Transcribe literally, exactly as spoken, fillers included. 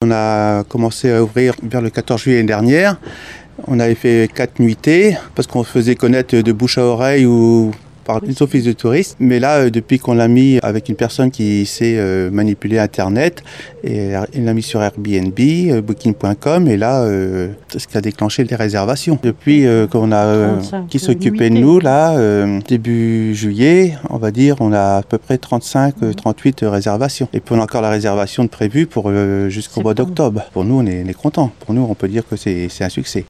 on a commencé à ouvrir vers le quatorze juillet l'année dernière. On avait fait quatre nuitées parce qu'on se faisait connaître de bouche à oreille ou par les offices de tourisme. Mais là, depuis qu'on l'a mis avec une personne qui sait euh, manipuler Internet, et il l'a mis sur Airbnb, euh, booking point com, et là, euh, c'est ce qui a déclenché les réservations. Depuis euh, qu'on a, euh, qui s'occupait de nous, là, euh, début juillet, on va dire, on a à peu près trente-cinq, trente-huit réservations. Et puis on a encore la réservation de prévue pour euh, jusqu'au mois d'octobre. Pour nous, on est, on est contents. Pour nous, on peut dire que c'est, c'est un succès.